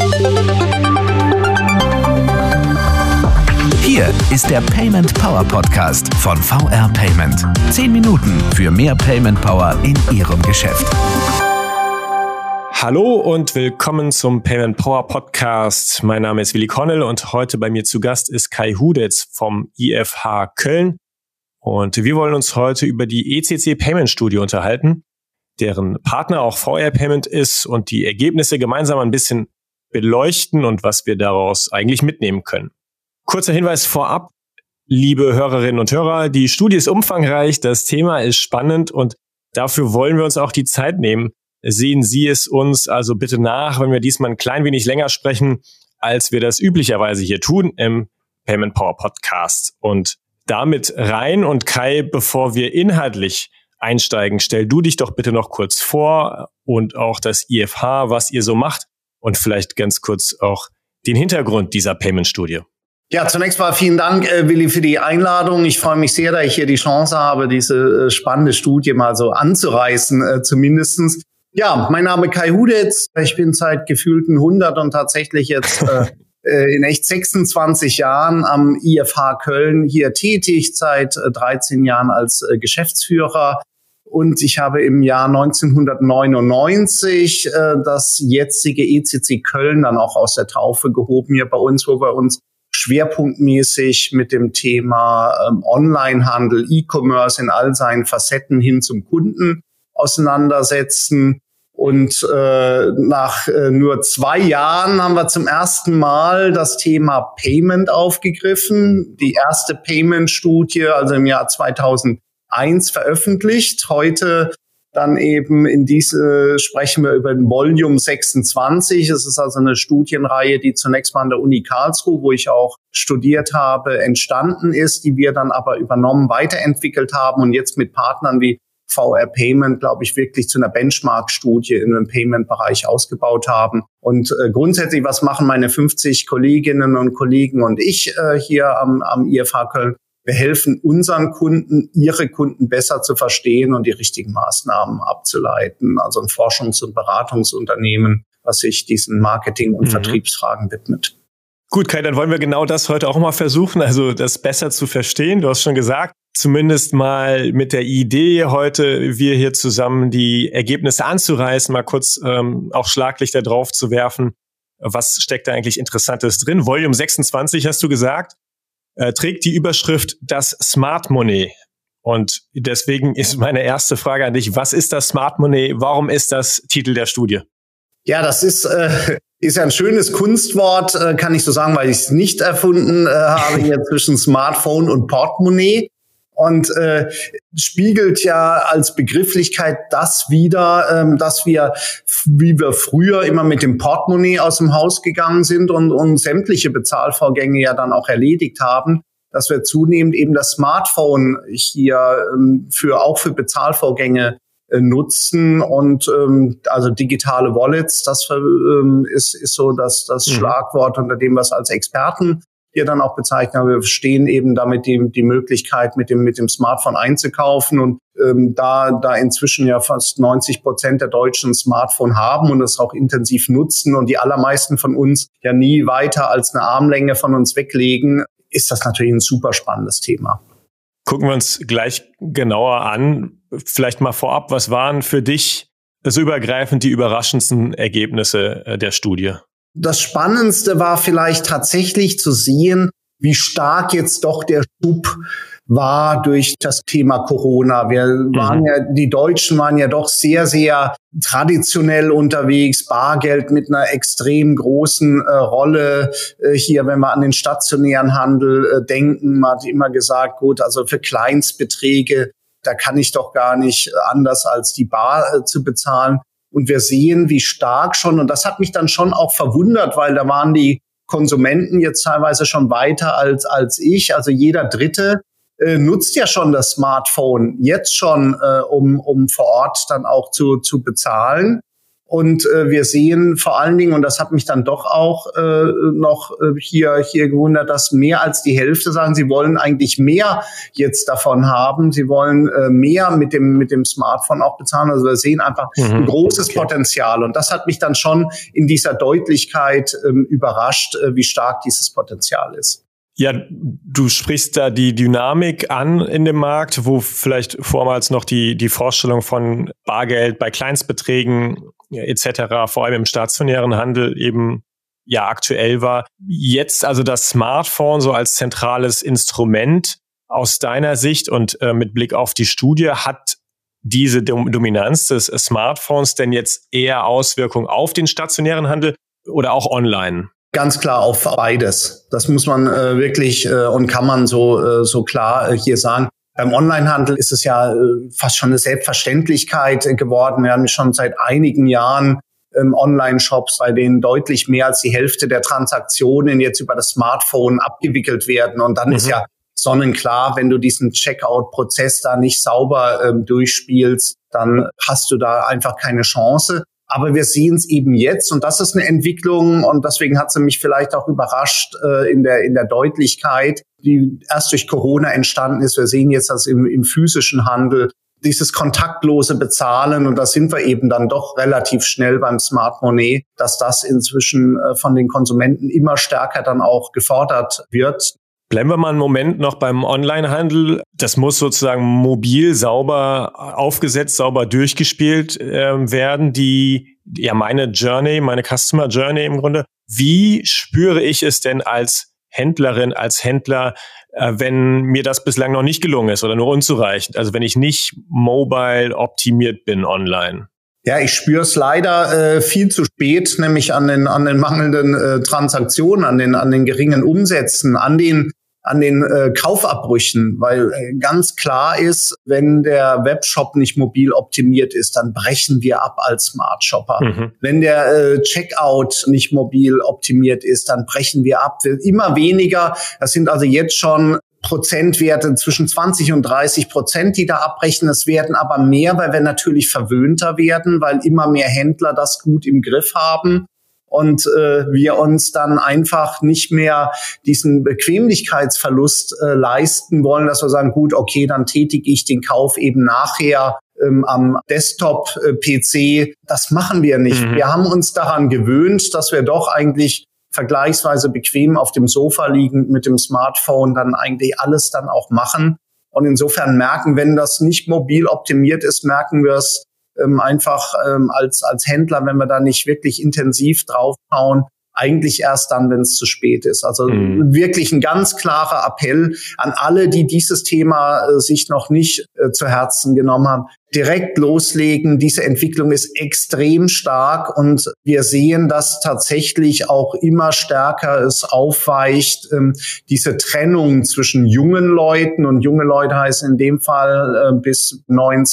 Hier ist der Payment Power Podcast von VR Payment. 10 Minuten für mehr Payment Power in Ihrem Geschäft. Hallo und willkommen zum Payment Power Podcast. Mein Name ist Willi Connell und heute bei mir zu Gast ist Kai Hudetz vom IFH Köln. Und wir wollen uns heute über die ECC Payment Studie unterhalten, deren Partner auch VR Payment ist, und die Ergebnisse gemeinsam ein bisschen beleuchten und was wir daraus eigentlich mitnehmen können. Kurzer Hinweis vorab, liebe Hörerinnen und Hörer, die Studie ist umfangreich, das Thema ist spannend und dafür wollen wir uns auch die Zeit nehmen. Sehen Sie es uns also bitte nach, wenn wir diesmal ein klein wenig länger sprechen, als wir das üblicherweise hier tun im Payment Power Podcast. Und damit rein, und Kai, bevor wir inhaltlich einsteigen, stell du dich doch bitte noch kurz vor und auch das IFH, was ihr so macht und vielleicht ganz kurz auch den Hintergrund dieser Payment-Studie. Ja, zunächst mal vielen Dank, Willi, für die Einladung. Ich freue mich sehr, dass ich hier die Chance habe, diese spannende Studie mal so anzureißen, zumindestens. Ja, mein Name ist Kai Hudetz. Ich bin seit gefühlten 100 und tatsächlich jetzt in echt 26 Jahren am IFH Köln hier tätig, seit 13 Jahren als Geschäftsführer. Und ich habe im Jahr 1999 das jetzige ECC Köln dann auch aus der Taufe gehoben hier bei uns, wo wir uns schwerpunktmäßig mit dem Thema Onlinehandel, E-Commerce in all seinen Facetten hin zum Kunden auseinandersetzen. Und nach nur 2 Jahren haben wir zum ersten Mal das Thema Payment aufgegriffen. Die erste Payment-Studie, also im Jahr 2001 veröffentlicht. Heute dann eben sprechen wir über den Volume 26. Es ist also eine Studienreihe, die zunächst mal an der Uni Karlsruhe, wo ich auch studiert habe, entstanden ist, die wir dann aber übernommen, weiterentwickelt haben und jetzt mit Partnern wie VR Payment, glaube ich, wirklich zu einer Benchmark-Studie in dem Payment-Bereich ausgebaut haben. Und grundsätzlich, was machen meine 50 Kolleginnen und Kollegen und ich hier am IFH Köln? Wir helfen unseren Kunden, ihre Kunden besser zu verstehen und die richtigen Maßnahmen abzuleiten. Also ein Forschungs- und Beratungsunternehmen, was sich diesen Marketing- und Vertriebsfragen widmet. Gut, Kai, dann wollen wir genau das heute auch mal versuchen, also das besser zu verstehen. Du hast schon gesagt, zumindest mal mit der Idee, heute wir hier zusammen die Ergebnisse anzureißen, mal kurz auch Schlaglichter drauf zu werfen. Was steckt da eigentlich Interessantes drin? Volume 26 hast du gesagt, trägt die Überschrift das Smart Money. Und deswegen ist meine erste Frage an dich, was ist das Smart Money? Warum ist das Titel der Studie? Ja, das ist ja ein schönes Kunstwort, kann ich so sagen, weil ich es nicht erfunden habe, hier zwischen Smartphone und Portemonnaie. Und spiegelt ja als Begrifflichkeit das wider, dass wir, wie wir früher immer mit dem Portemonnaie aus dem Haus gegangen sind und sämtliche Bezahlvorgänge ja dann auch erledigt haben, dass wir zunehmend eben das Smartphone hier auch für Bezahlvorgänge nutzen und also digitale Wallets, das ist so das Schlagwort, unter dem wir es als Experten hier dann auch bezeichnen. Wir verstehen eben damit die Möglichkeit, mit dem Smartphone einzukaufen und da inzwischen ja fast 90% der Deutschen ein Smartphone haben und es auch intensiv nutzen und die allermeisten von uns ja nie weiter als eine Armlänge von uns weglegen, ist das natürlich ein super spannendes Thema. Gucken wir uns gleich genauer an. Vielleicht mal vorab, was waren für dich so übergreifend die überraschendsten Ergebnisse der Studie? Das Spannendste war vielleicht tatsächlich zu sehen, wie stark jetzt doch der Schub war durch das Thema Corona. Die Deutschen waren ja doch sehr, sehr traditionell unterwegs. Bargeld mit einer extrem großen Rolle. Hier, wenn wir an den stationären Handel denken, man hat immer gesagt, gut, also für Kleinstbeträge, da kann ich doch gar nicht anders als die Bar zu bezahlen. Und wir sehen, wie stark schon, und das hat mich dann schon auch verwundert, weil da waren die Konsumenten jetzt teilweise schon weiter als ich. Also jeder Dritte nutzt ja schon das Smartphone jetzt schon, um vor Ort dann auch zu bezahlen. Und wir sehen vor allen Dingen, und das hat mich dann doch auch noch hier gewundert, dass mehr als die Hälfte sagen, sie wollen eigentlich mehr jetzt davon haben. Sie wollen mehr mit dem Smartphone auch bezahlen. Also wir sehen einfach ein großes Potenzial. Und das hat mich dann schon in dieser Deutlichkeit überrascht, wie stark dieses Potenzial ist. Ja, du sprichst da die Dynamik an in dem Markt, wo vielleicht vormals noch die Vorstellung von Bargeld bei Kleinstbeträgen etc., vor allem im stationären Handel eben ja aktuell war. Jetzt also das Smartphone so als zentrales Instrument aus deiner Sicht und mit Blick auf die Studie, hat diese Dominanz des Smartphones denn jetzt eher Auswirkungen auf den stationären Handel oder auch online? Ganz klar auf beides. Das muss man wirklich und kann man so klar hier sagen. Beim Onlinehandel ist es ja fast schon eine Selbstverständlichkeit geworden. Wir haben schon seit einigen Jahren Online-Shops, bei denen deutlich mehr als die Hälfte der Transaktionen jetzt über das Smartphone abgewickelt werden. Und dann ist ja sonnenklar, wenn du diesen Checkout-Prozess da nicht sauber durchspielst, dann hast du da einfach keine Chance. Aber wir sehen es eben jetzt, und das ist eine Entwicklung, und deswegen hat sie mich vielleicht auch überrascht in der Deutlichkeit, die erst durch Corona entstanden ist. Wir sehen jetzt, dass im physischen Handel dieses kontaktlose Bezahlen, und da sind wir eben dann doch relativ schnell beim Smart Money, dass das inzwischen von den Konsumenten immer stärker dann auch gefordert wird. Bleiben wir mal einen Moment noch beim Onlinehandel. Das muss sozusagen mobil sauber aufgesetzt, sauber durchgespielt werden. Meine Customer Journey im Grunde. Wie spüre ich es denn als Händlerin, als Händler, wenn mir das bislang noch nicht gelungen ist oder nur unzureichend? Also wenn ich nicht mobile optimiert bin online. Ja, ich spüre es leider viel zu spät, nämlich an den mangelnden Transaktionen, an den geringen Umsätzen, an den Kaufabbrüchen, weil ganz klar ist, wenn der Webshop nicht mobil optimiert ist, dann brechen wir ab als Smart Shopper. Wenn der Checkout nicht mobil optimiert ist, dann brechen wir ab. Immer weniger, das sind also jetzt schon Prozentwerte zwischen 20 und 30%, die da abbrechen. Es werden aber mehr, weil wir natürlich verwöhnter werden, weil immer mehr Händler das gut im Griff haben. Und wir uns dann einfach nicht mehr diesen Bequemlichkeitsverlust leisten wollen, dass wir sagen, gut, okay, dann tätige ich den Kauf eben nachher am Desktop-PC. Das machen wir nicht. Wir haben uns daran gewöhnt, dass wir doch eigentlich vergleichsweise bequem auf dem Sofa liegend mit dem Smartphone dann eigentlich alles dann auch machen. Und insofern wenn das nicht mobil optimiert ist, merken wir es einfach als Händler, wenn wir da nicht wirklich intensiv draufschauen, eigentlich erst dann, wenn es zu spät ist. Also wirklich ein ganz klarer Appell an alle, die dieses Thema sich noch nicht zu Herzen genommen haben. Direkt loslegen. Diese Entwicklung ist extrem stark und wir sehen, dass tatsächlich auch immer stärker es aufweicht, diese Trennung zwischen jungen Leuten, und junge Leute heißen in dem Fall bis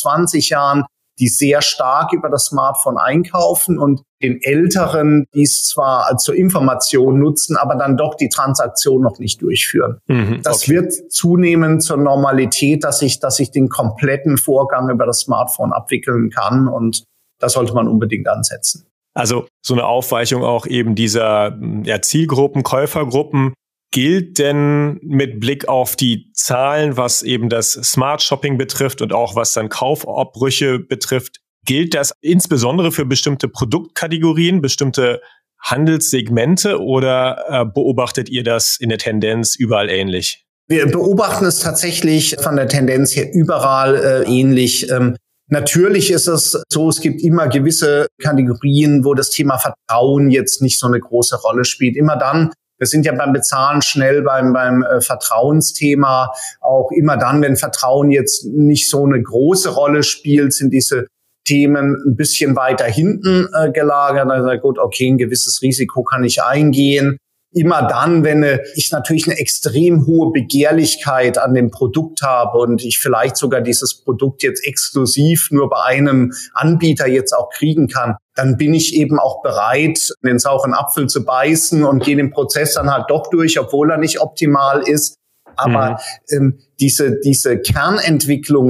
29 Jahren, die sehr stark über das Smartphone einkaufen, und den Älteren, die es zwar zur Information nutzen, aber dann doch die Transaktion noch nicht durchführen. Das wird zunehmend zur Normalität, dass ich den kompletten Vorgang über das Smartphone abwickeln kann, und da sollte man unbedingt ansetzen. Also so eine Aufweichung auch eben dieser Zielgruppen, Käufergruppen. Gilt denn mit Blick auf die Zahlen, was eben das Smart Shopping betrifft und auch was dann Kaufabbrüche betrifft, gilt das insbesondere für bestimmte Produktkategorien, bestimmte Handelssegmente, oder beobachtet ihr das in der Tendenz überall ähnlich? Wir beobachten es tatsächlich von der Tendenz her überall ähnlich. Natürlich ist es so, es gibt immer gewisse Kategorien, wo das Thema Vertrauen jetzt nicht so eine große Rolle spielt. Immer dann, wir sind ja beim Bezahlen schnell beim Vertrauensthema. Auch immer dann, wenn Vertrauen jetzt nicht so eine große Rolle spielt, sind diese Themen ein bisschen weiter hinten gelagert. Dann sagt gut, okay, ein gewisses Risiko kann ich eingehen. Immer dann, wenn ich natürlich eine extrem hohe Begehrlichkeit an dem Produkt habe und ich vielleicht sogar dieses Produkt jetzt exklusiv nur bei einem Anbieter jetzt auch kriegen kann, dann bin ich eben auch bereit, den sauren Apfel zu beißen und gehe den Prozess dann halt doch durch, obwohl er nicht optimal ist. Aber diese Kernentwicklungen,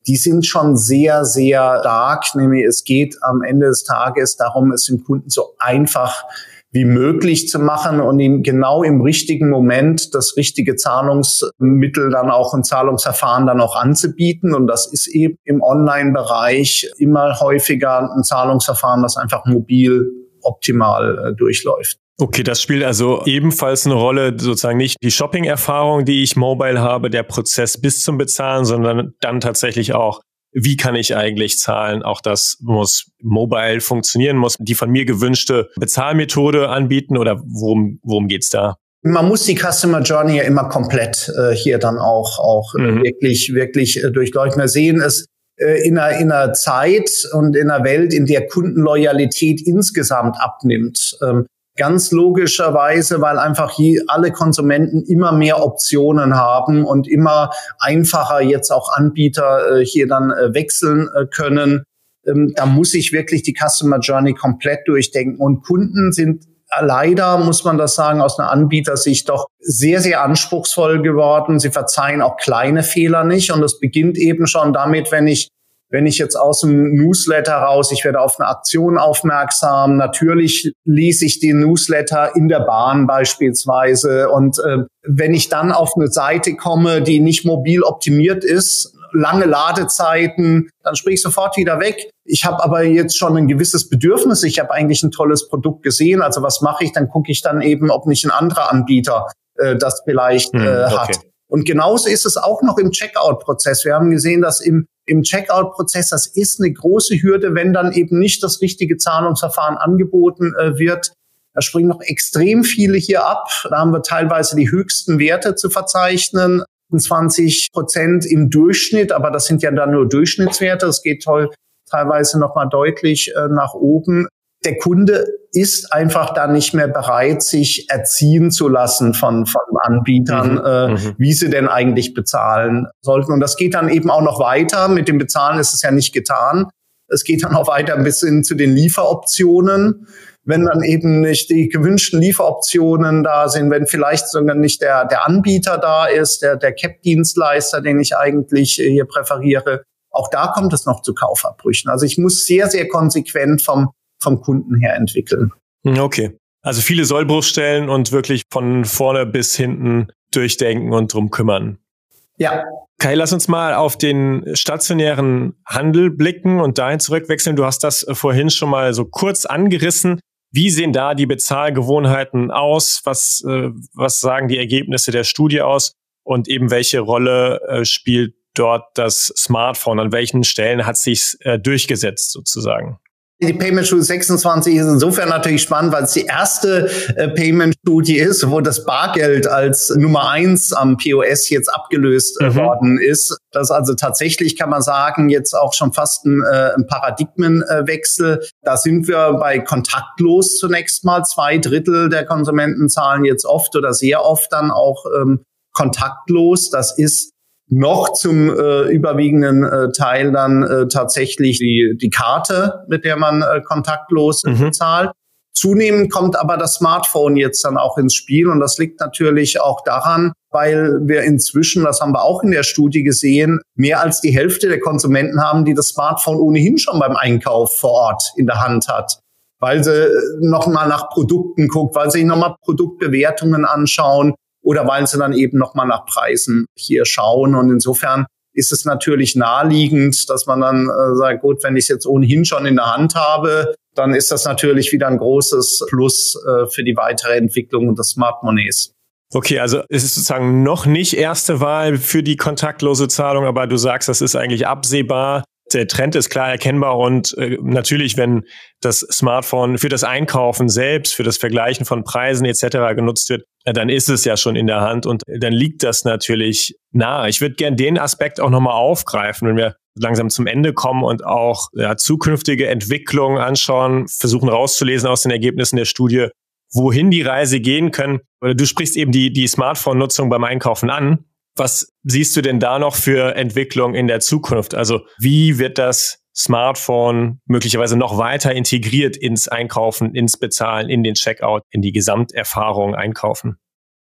die sind schon sehr, sehr stark. Nämlich es geht am Ende des Tages darum, es dem Kunden so einfach wie möglich zu machen und ihm genau im richtigen Moment das richtige Zahlungsmittel dann auch ein Zahlungsverfahren dann auch anzubieten. Und das ist eben im Online-Bereich immer häufiger ein Zahlungsverfahren, das einfach mobil optimal durchläuft. Okay, das spielt also ebenfalls eine Rolle, sozusagen nicht die Shopping-Erfahrung, die ich mobile habe, der Prozess bis zum Bezahlen, sondern dann tatsächlich auch, wie kann ich eigentlich zahlen? Auch das muss mobile funktionieren, muss die von mir gewünschte Bezahlmethode anbieten oder worum geht's da? Man muss die Customer Journey ja immer komplett hier dann auch wirklich durchleuchten. Wir sehen es in einer Zeit und in einer Welt, in der Kundenloyalität insgesamt abnimmt. Ganz logischerweise, weil einfach hier alle Konsumenten immer mehr Optionen haben und immer einfacher jetzt auch Anbieter hier dann wechseln können. Da muss ich wirklich die Customer Journey komplett durchdenken. Und Kunden sind leider, muss man das sagen, aus einer Anbietersicht doch sehr, sehr anspruchsvoll geworden. Sie verzeihen auch kleine Fehler nicht. Und das beginnt eben schon damit, wenn ich jetzt aus dem Newsletter raus, ich werde auf eine Aktion aufmerksam, natürlich lese ich den Newsletter in der Bahn beispielsweise und wenn ich dann auf eine Seite komme, die nicht mobil optimiert ist, lange Ladezeiten, dann springe ich sofort wieder weg. Ich habe aber jetzt schon ein gewisses Bedürfnis, ich habe eigentlich ein tolles Produkt gesehen, also was mache ich? Dann gucke ich dann eben, ob nicht ein anderer Anbieter das vielleicht hat. Und genauso ist es auch noch im Checkout-Prozess. Wir haben gesehen, dass im Checkout-Prozess, das ist eine große Hürde, wenn dann eben nicht das richtige Zahlungsverfahren angeboten wird. Da springen noch extrem viele hier ab. Da haben wir teilweise die höchsten Werte zu verzeichnen, 20% im Durchschnitt, aber das sind ja dann nur Durchschnittswerte. Das geht teilweise nochmal deutlich nach oben. Der Kunde ist einfach da nicht mehr bereit, sich erziehen zu lassen von Anbietern, wie sie denn eigentlich bezahlen sollten. Und das geht dann eben auch noch weiter. Mit dem Bezahlen ist es ja nicht getan. Es geht dann auch weiter bis hin zu den Lieferoptionen. Wenn dann eben nicht die gewünschten Lieferoptionen da sind, wenn vielleicht sogar nicht der Anbieter da ist, der CAP-Dienstleister, den ich eigentlich hier präferiere, auch da kommt es noch zu Kaufabbrüchen. Also ich muss sehr, sehr konsequent vom Kunden her entwickeln. Okay. Also viele Sollbruchstellen und wirklich von vorne bis hinten durchdenken und drum kümmern. Ja. Kai, lass uns mal auf den stationären Handel blicken und dahin zurückwechseln. Du hast das vorhin schon mal so kurz angerissen. Wie sehen da die Bezahlgewohnheiten aus? Was sagen die Ergebnisse der Studie aus? Und eben welche Rolle spielt dort das Smartphone? An welchen Stellen hat sich's durchgesetzt sozusagen? Die Payment-Studie 26 ist insofern natürlich spannend, weil es die erste Payment-Studie ist, wo das Bargeld als Nummer 1 am POS jetzt abgelöst worden ist. Das ist also tatsächlich, kann man sagen, jetzt auch schon fast ein Paradigmenwechsel. Da sind wir bei kontaktlos zunächst mal. 2/3 der Konsumenten zahlen jetzt oft oder sehr oft dann auch kontaktlos. Das ist noch zum überwiegenden Teil dann tatsächlich die Karte, mit der man kontaktlos bezahlt. Zunehmend kommt aber das Smartphone jetzt dann auch ins Spiel und das liegt natürlich auch daran, weil wir inzwischen, das haben wir auch in der Studie gesehen, mehr als die Hälfte der Konsumenten haben, die das Smartphone ohnehin schon beim Einkauf vor Ort in der Hand hat, weil sie nochmal nach Produkten guckt, weil sie sich nochmal Produktbewertungen anschauen, oder weil sie dann eben nochmal nach Preisen hier schauen. Und insofern ist es natürlich naheliegend, dass man dann sagt, gut, wenn ich es jetzt ohnehin schon in der Hand habe, dann ist das natürlich wieder ein großes Plus für die weitere Entwicklung des Smart Monies. Okay, also es ist sozusagen noch nicht erste Wahl für die kontaktlose Zahlung, aber du sagst, das ist eigentlich absehbar. Der Trend ist klar erkennbar und natürlich, wenn das Smartphone für das Einkaufen selbst, für das Vergleichen von Preisen etc. genutzt wird, dann ist es ja schon in der Hand und dann liegt das natürlich nahe. Ich würde gerne den Aspekt auch nochmal aufgreifen, wenn wir langsam zum Ende kommen und auch zukünftige Entwicklungen anschauen, versuchen rauszulesen aus den Ergebnissen der Studie, wohin die Reise gehen können. Oder du sprichst eben die Smartphone-Nutzung beim Einkaufen an. Was siehst du denn da noch für Entwicklung in der Zukunft? Also wie wird das Smartphone möglicherweise noch weiter integriert ins Einkaufen, ins Bezahlen, in den Checkout, in die Gesamterfahrung Einkaufen?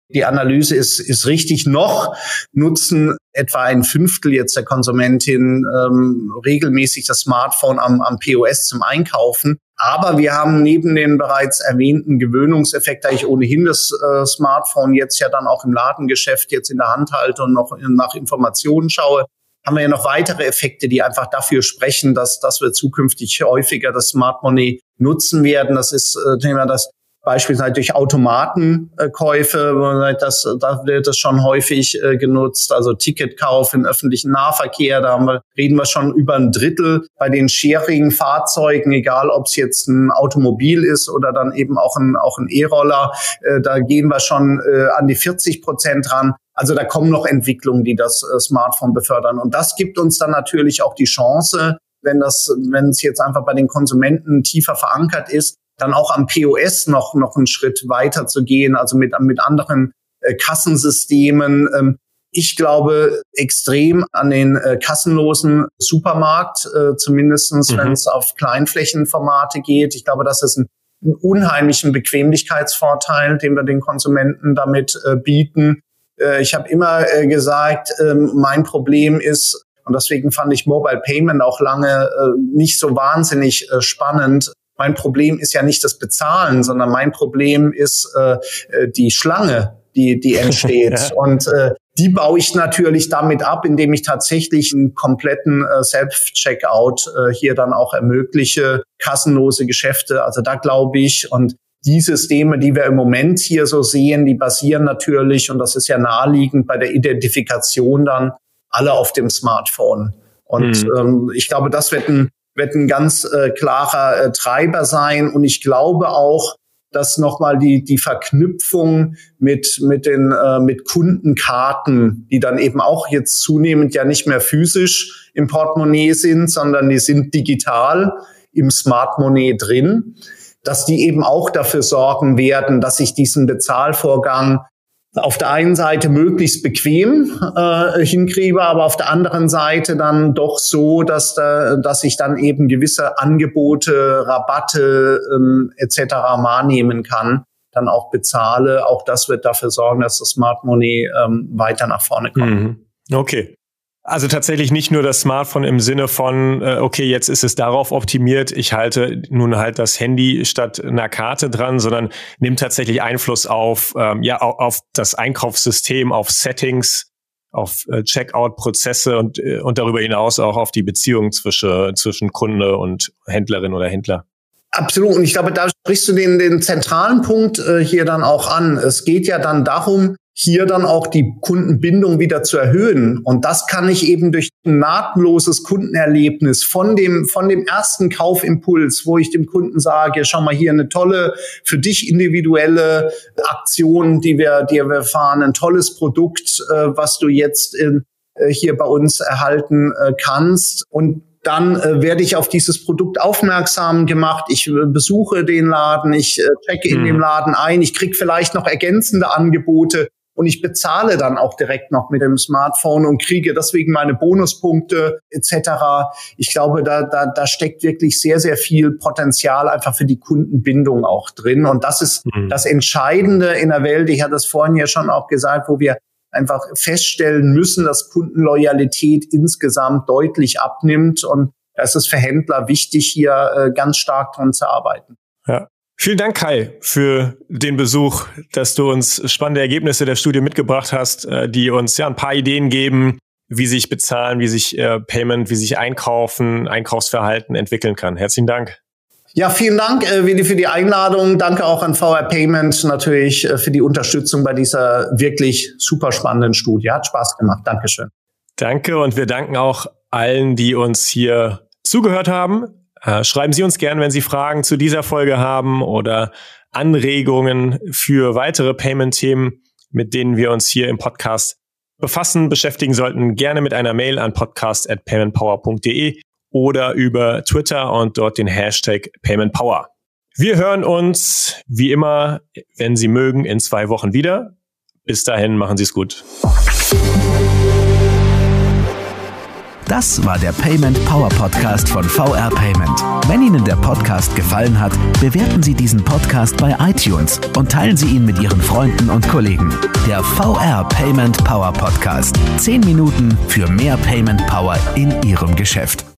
Die Analyse ist richtig. Noch nutzen etwa 1/5 jetzt der Konsumentin regelmäßig das Smartphone am POS zum Einkaufen. Aber wir haben neben den bereits erwähnten Gewöhnungseffekt, da ich ohnehin das Smartphone jetzt ja dann auch im Ladengeschäft jetzt in der Hand halte und noch nach Informationen schaue, haben wir ja noch weitere Effekte, die einfach dafür sprechen, dass wir zukünftig häufiger das Smart Money nutzen werden. Das ist Thema, das beispielsweise durch Automatenkäufe, da wird das schon häufig genutzt, also Ticketkauf im öffentlichen Nahverkehr, reden wir schon über 1/3. Bei den Sharing-Fahrzeugen, egal ob es jetzt ein Automobil ist oder dann eben auch ein E-Roller, da gehen wir schon an die 40% ran. Also da kommen noch Entwicklungen, die das Smartphone befördern. Und das gibt uns dann natürlich auch die Chance, wenn es jetzt einfach bei den Konsumenten tiefer verankert ist, dann auch am POS noch einen Schritt weiter zu gehen, also mit anderen Kassensystemen. Ich glaube extrem an den kassenlosen Supermarkt, zumindestens wenn es auf Kleinflächenformate geht. Ich glaube, das ist ein unheimlichen Bequemlichkeitsvorteil, den wir den Konsumenten damit bieten. Ich habe immer gesagt, mein Problem ist, und deswegen fand ich Mobile Payment auch lange nicht so wahnsinnig spannend. Mein Problem ist ja nicht das Bezahlen, sondern mein Problem ist die Schlange, die entsteht. Ja. Und die baue ich natürlich damit ab, indem ich tatsächlich einen kompletten Self-Checkout hier dann auch ermögliche, kassenlose Geschäfte. Also da glaube ich, und die Systeme, die wir im Moment hier so sehen, die basieren natürlich, und das ist ja naheliegend bei der Identifikation dann, alle auf dem Smartphone. Und ich glaube, das wird ein ganz klarer Treiber sein. Und ich glaube auch, dass nochmal die Verknüpfung mit Kundenkarten, die dann eben auch jetzt zunehmend ja nicht mehr physisch im Portemonnaie sind, sondern die sind digital im Smart Money drin, dass die eben auch dafür sorgen werden, dass ich diesen Bezahlvorgang auf der einen Seite möglichst bequem hinkriege, aber auf der anderen Seite dann doch so, dass ich dann eben gewisse Angebote, Rabatte etc. wahrnehmen kann, dann auch bezahle. Auch das wird dafür sorgen, dass das Smart Money weiter nach vorne kommt. Okay. Also tatsächlich nicht nur das Smartphone im Sinne von, okay, jetzt ist es darauf optimiert, ich halte nun halt das Handy statt einer Karte dran, sondern nimmt tatsächlich Einfluss auf das Einkaufssystem, auf Settings, auf Checkout-Prozesse und darüber hinaus auch auf die Beziehung zwischen Kunde und Händlerin oder Händler. Absolut. Und ich glaube, da sprichst du den zentralen Punkt hier dann auch an. Es geht ja dann darum, hier dann auch die Kundenbindung wieder zu erhöhen. Und das kann ich eben durch ein nahtloses Kundenerlebnis von dem ersten Kaufimpuls, wo ich dem Kunden sage, schau mal hier eine tolle, für dich individuelle Aktion, die wir fahren, ein tolles Produkt, was du jetzt hier bei uns erhalten kannst. Und dann werde ich auf dieses Produkt aufmerksam gemacht. Ich besuche den Laden, ich checke in dem Laden ein, ich kriege vielleicht noch ergänzende Angebote. Und ich bezahle dann auch direkt noch mit dem Smartphone und kriege deswegen meine Bonuspunkte etc. Ich glaube, da steckt wirklich sehr, sehr viel Potenzial einfach für die Kundenbindung auch drin. Und das ist das Entscheidende in der Welt. Ich hatte es vorhin ja schon auch gesagt, wo wir einfach feststellen müssen, dass Kundenloyalität insgesamt deutlich abnimmt. Und es ist für Händler wichtig, hier ganz stark dran zu arbeiten. Ja. Vielen Dank, Kai, für den Besuch, dass du uns spannende Ergebnisse der Studie mitgebracht hast, die uns ja ein paar Ideen geben, wie sich Bezahlen, wie sich Payment, wie sich Einkaufsverhalten entwickeln kann. Herzlichen Dank. Ja, vielen Dank, Willi, für die Einladung. Danke auch an VR Payment natürlich für die Unterstützung bei dieser wirklich super spannenden Studie. Hat Spaß gemacht. Dankeschön. Danke, und wir danken auch allen, die uns hier zugehört haben. Schreiben Sie uns gerne, wenn Sie Fragen zu dieser Folge haben oder Anregungen für weitere Payment-Themen, mit denen wir uns hier im Podcast beschäftigen sollten. Gerne mit einer Mail an podcast@paymentpower.de oder über Twitter und dort den Hashtag PaymentPower. Wir hören uns, wie immer, wenn Sie mögen, in 2 Wochen wieder. Bis dahin, machen Sie es gut. Das war der Payment Power Podcast von VR Payment. Wenn Ihnen der Podcast gefallen hat, bewerten Sie diesen Podcast bei iTunes und teilen Sie ihn mit Ihren Freunden und Kollegen. Der VR Payment Power Podcast. 10 Minuten für mehr Payment Power in Ihrem Geschäft.